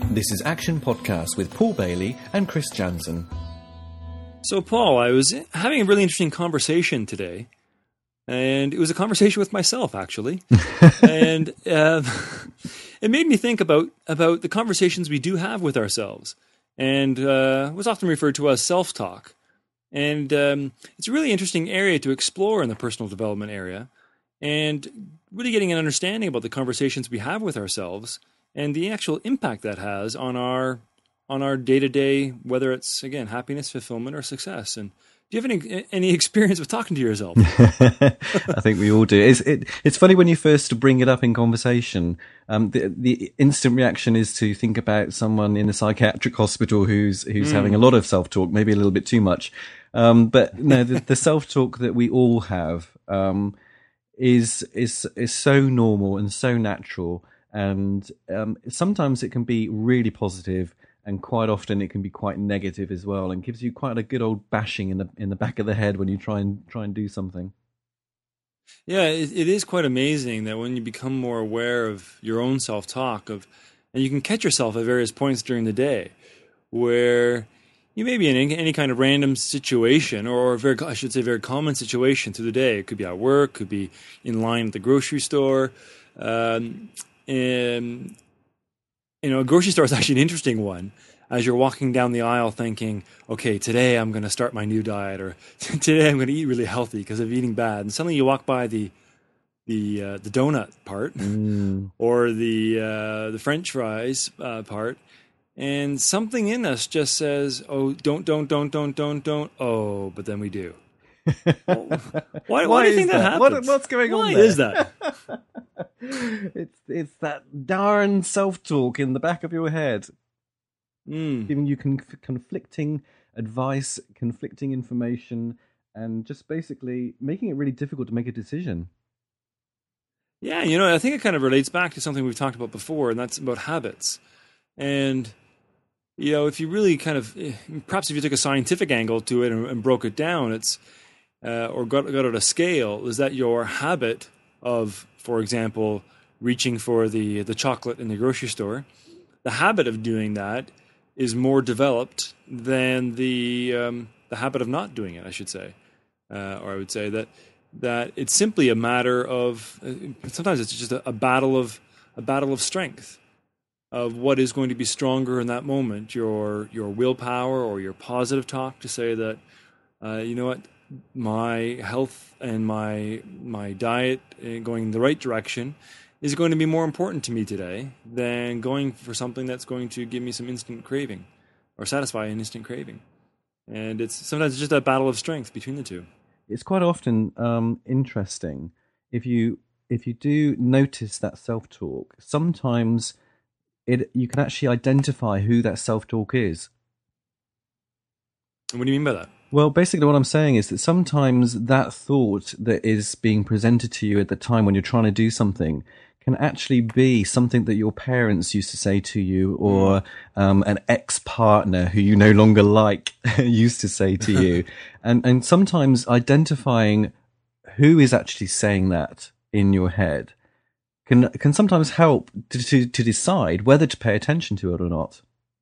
This is Action Podcast with Paul Bailey and Chris Jansen. So, Paul, I was having a really interesting conversation today, and it was a conversation with myself, actually. And it made me think about the conversations we do have with ourselves, and was often referred to as self-talk. And it's a really interesting area to explore in the personal development area, and really getting an understanding about the conversations we have with ourselves and the actual impact that has on our day-to-day, whether it's, again, happiness, fulfillment, or success. And do you have any experience with talking to yourself? I think we all do. It's funny when you first bring it up in conversation. The instant reaction is to think about someone in a psychiatric hospital who's having a lot of self-talk, maybe a little bit too much. But no, the self-talk that we all have is so normal and so natural. And sometimes it can be really positive, and quite often it can be quite negative as well, and gives you quite a good old bashing in the back of the head when you try and do something. Yeah, it is quite amazing that when you become more aware of your own self-talk, and you can catch yourself at various points during the day where you may be in any kind of random situation, or very common situation through the day. It could be at work, could be in line at the grocery store. And, a grocery store is actually an interesting one. As you're walking down the aisle thinking, okay, today I'm going to start my new diet, or today I'm going to eat really healthy because of eating bad. And suddenly you walk by the donut part or the French fries part, and something in us just says, oh, don't. Oh, but then we do. Why do you think that happens? What's going on there? Why is that? It's that darn self-talk in the back of your head, giving you conflicting advice, conflicting information, and just basically making it really difficult to make a decision. Yeah, I think it kind of relates back to something we've talked about before, and that's about habits. And if you really kind of, perhaps if you took a scientific angle to it and broke it down, it's or got out a scale, is that your habit of, for example, reaching for the chocolate in the grocery store, the habit of doing that is more developed than the habit of not doing it, I should say. Or I would say that it's simply a matter of, sometimes it's just a battle of strength, of what is going to be stronger in that moment, your willpower or your positive talk to say that, you know what, my health and my diet going in the right direction is going to be more important to me today than going for something that's going to give me some instant craving or satisfy an instant craving. And it's sometimes just a battle of strength between the two. It's quite often interesting if you do notice that self-talk. Sometimes you can actually identify who that self-talk is. And what do you mean by that? Well, basically what I'm saying is that sometimes that thought that is being presented to you at the time when you're trying to do something can actually be something that your parents used to say to you, or an ex-partner who you no longer like used to say to you. And sometimes identifying who is actually saying that in your head can sometimes help to decide whether to pay attention to it or not.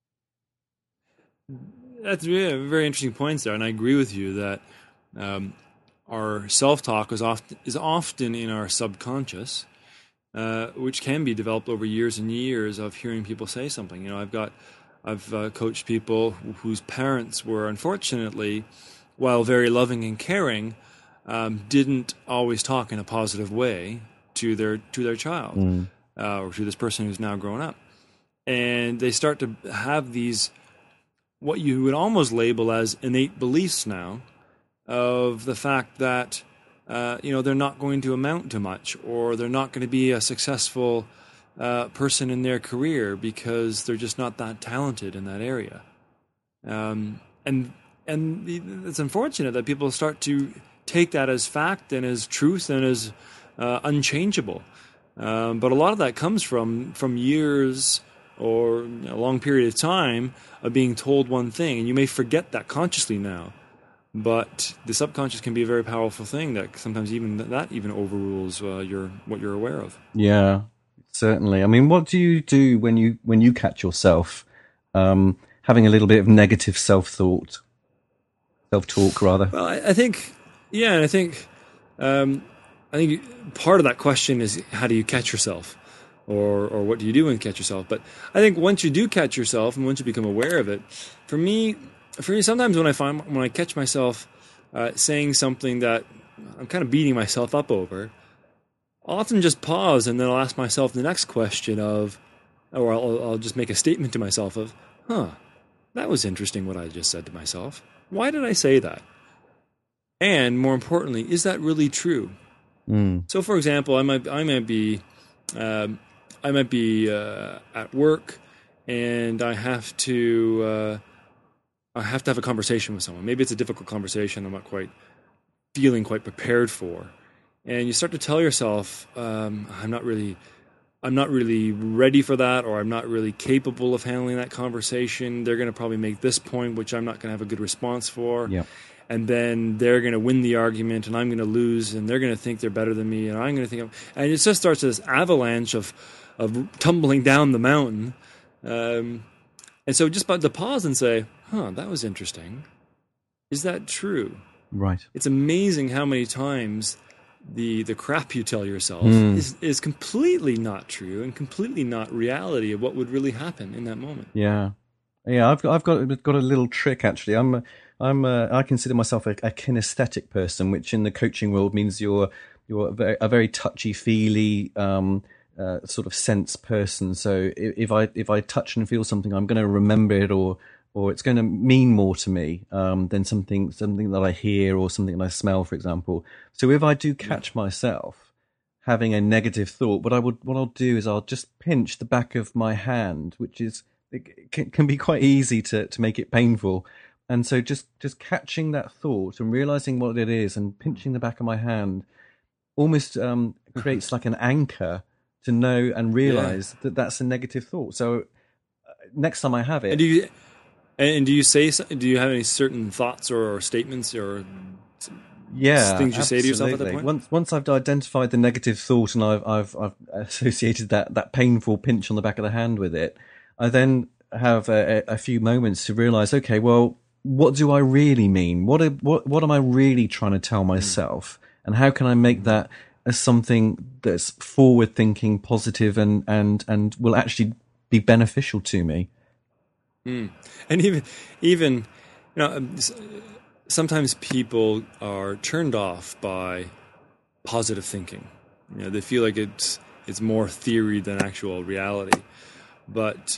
That's really very interesting points there, and I agree with you that our self-talk is often in our subconscious, which can be developed over years and years of hearing people say something. I've coached people whose parents were, unfortunately, while very loving and caring, didn't always talk in a positive way to their child or to this person who's now grown up, and they start to have these, what you would almost label as innate beliefs now, of the fact that they're not going to amount to much, or they're not going to be a successful person in their career because they're just not that talented in that area. And it's unfortunate that people start to take that as fact and as truth and as unchangeable. But a lot of that comes from years or a long period of time of being told one thing, and you may forget that consciously now. But the subconscious can be a very powerful thing that sometimes even overrules what you're aware of. Yeah, Certainly. I mean, what do you do when you catch yourself having a little bit of negative self-talk, rather? Well, I think, yeah, and I think part of that question is how do you catch yourself, or what do you do when you catch yourself? But I think once you do catch yourself and once you become aware of it, for me, sometimes when I catch myself saying something that I'm kind of beating myself up over, I'll often just pause and then I'll ask myself the next question or I'll just make a statement to myself of, that was interesting what I just said to myself. Why did I say that? And more importantly, is that really true? So, for example, I might be at work, and I have to have a conversation with someone. Maybe it's a difficult conversation I'm not quite feeling quite prepared for, and you start to tell yourself, I'm not really ready for that, or I'm not really capable of handling that conversation. They're going to probably make this point, which I'm not going to have a good response for. Yeah. And then they're going to win the argument, and I'm going to lose, and they're going to think they're better than me, and I'm going to think and it just starts this avalanche of tumbling down the mountain. And so just to pause and say, that was interesting. Is that true? Right. It's amazing how many times the crap you tell yourself is completely not true and completely not reality of what would really happen in that moment. Yeah. I've got a little trick actually. I consider myself a kinesthetic person, which in the coaching world means you're a very touchy-feely sort of sense person. So if I touch and feel something, I'm going to remember it, or it's going to mean more to me than something that I hear or something that I smell, for example. So if I do catch myself having a negative thought, what I'll do is I'll just pinch the back of my hand, which is it can be quite easy to make it painful. And so just catching that thought and realizing what it is and pinching the back of my hand almost creates like an anchor to know and realize that that's a negative thought. So next time I have it. And do you have any certain thoughts or statements or things you absolutely. say to yourself at that point? Once I've identified the negative thought and I've associated that painful pinch on the back of the hand with it, I then have a few moments to realize, okay, well, what do I really mean? What am I really trying to tell myself? And how can I make that as something that's forward thinking, positive, and will actually be beneficial to me? And even sometimes people are turned off by positive thinking. They feel like it's more theory than actual reality. But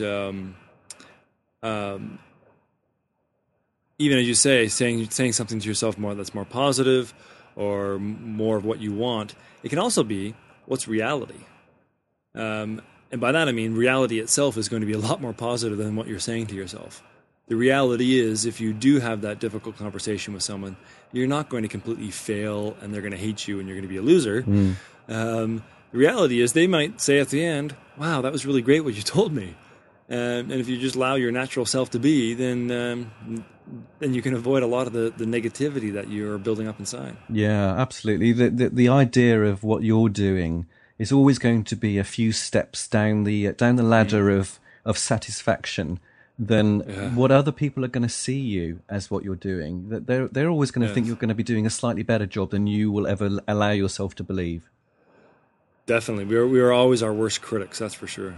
even as you say, saying something to yourself that's more positive or more of what you want, it can also be what's reality. And by that I mean reality itself is going to be a lot more positive than what you're saying to yourself. The reality is, if you do have that difficult conversation with someone, you're not going to completely fail and they're going to hate you and you're going to be a loser. The reality is they might say at the end, wow, that was really great what you told me. And if you just allow your natural self to be, then you can avoid a lot of the negativity that you're building up inside. Yeah, absolutely. The idea of what you're doing is always going to be a few steps down the ladder of satisfaction than what other people are going to see you as what you're doing. That they're always going to think you're going to be doing a slightly better job than you will ever allow yourself to believe. Definitely, we are always our worst critics. That's for sure.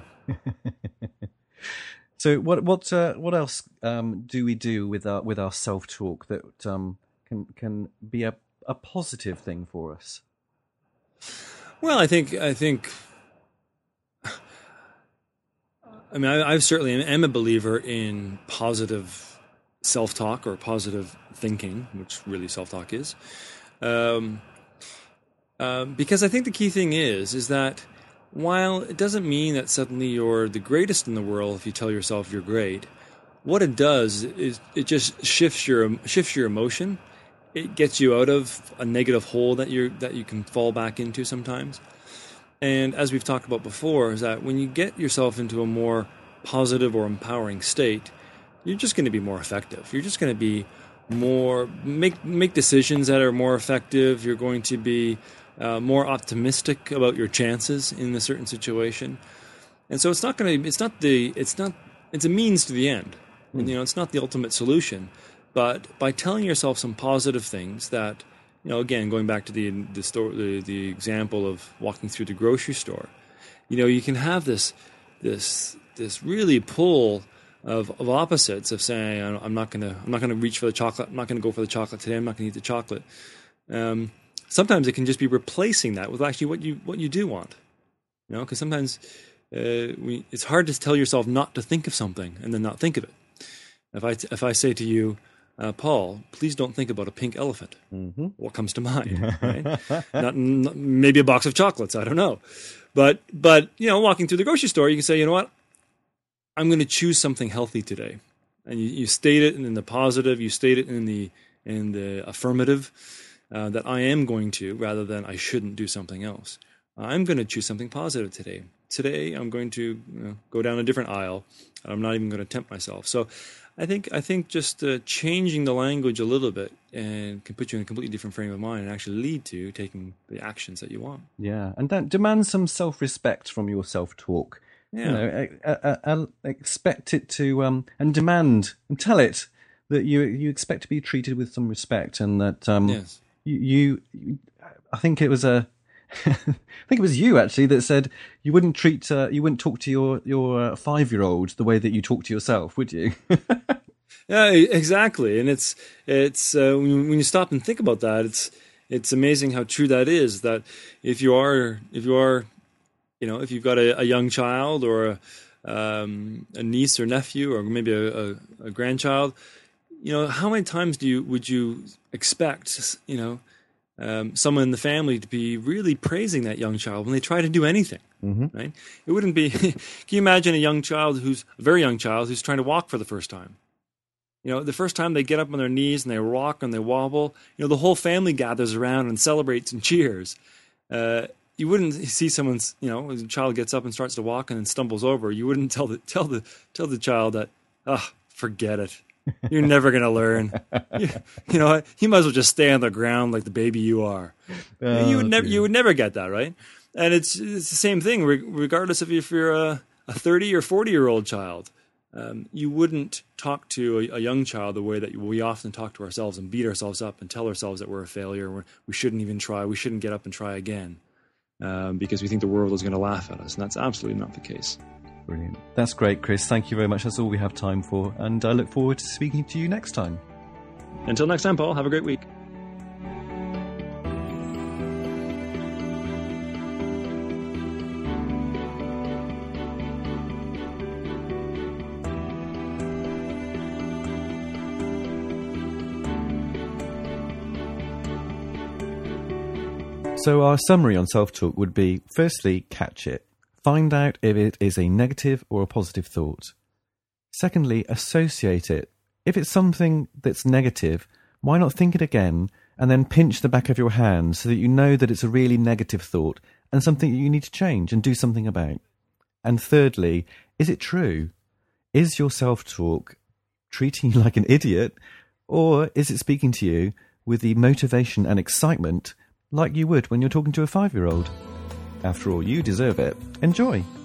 So what else do we do with our self-talk that can be a positive thing for us? Well, I certainly am a believer in positive self-talk or positive thinking, which really self-talk is, because I think the key thing is that while it doesn't mean that suddenly you're the greatest in the world if you tell yourself you're great, what it does is it just shifts your emotion. It gets you out of a negative hole that you can fall back into sometimes. And as we've talked about before, is that when you get yourself into a more positive or empowering state, you're just going to be more effective. You're just going to be more make decisions that are more effective. You're going to be more optimistic about your chances in a certain situation. And so it's a means to the end. And, it's not the ultimate solution. But by telling yourself some positive things that, again, going back to the example of walking through the grocery store, you can have this really pull of opposites of saying, I'm not gonna reach for the chocolate. I'm not gonna go for the chocolate today. I'm not gonna eat the chocolate. Sometimes it can just be replacing that with actually what you do want. Because sometimes it's hard to tell yourself not to think of something and then not think of it. If I say to you, Paul, please don't think about a pink elephant. Mm-hmm. What comes to mind? Right? not maybe a box of chocolates. I don't know. But walking through the grocery store, you can say, you know what? I'm going to choose something healthy today. And you state it in the positive. You state it in the affirmative that I am going to, rather than I shouldn't do something else. I'm going to choose something positive today. Today, I'm going to go down a different aisle. I'm not even going to tempt myself. So I think just changing the language a little bit and can put you in a completely different frame of mind and actually lead to taking the actions that you want. Yeah, and then demand some self-respect from your self-talk. Yeah. Expect it to and demand and tell it that you expect to be treated with some respect, and that yes. you I think it was you actually that said you wouldn't talk to your 5-year-old the way that you talk to yourself, would you? Yeah, exactly. And it's when you stop and think about that, it's amazing how true that is. That if you've got a young child or a niece or nephew or maybe a grandchild, how many times would you expect someone in the family to be really praising that young child when they try to do anything, mm-hmm. right? It wouldn't be. Can you imagine a very young child who's trying to walk for the first time? The first time they get up on their knees and they rock and they wobble, the whole family gathers around and celebrates and cheers. You wouldn't see someone's, a child gets up and starts to walk and then stumbles over. You wouldn't tell the child that, forget it. You're never going to learn. You might as well just stay on the ground like the baby you are. You would never get that, right? And it's the same thing, regardless of if you're a 30 or 40-year-old child. You wouldn't talk to a young child the way that we often talk to ourselves and beat ourselves up and tell ourselves that we're a failure. We shouldn't even try. We shouldn't get up and try again because we think the world is going to laugh at us. And that's absolutely not the case. Brilliant. That's great, Chris. Thank you very much. That's all we have time for. And I look forward to speaking to you next time. Until next time, Paul, have a great week. So our summary on self-talk would be, firstly, catch it. Find out if it is a negative or a positive thought. Secondly, associate it. If it's something that's negative, why not think it again and then pinch the back of your hand so that you know that it's a really negative thought and something that you need to change and do something about. And thirdly, is it true? Is your self-talk treating you like an idiot, or is it speaking to you with the motivation and excitement like you would when you're talking to a 5-year-old? After all, you deserve it. Enjoy.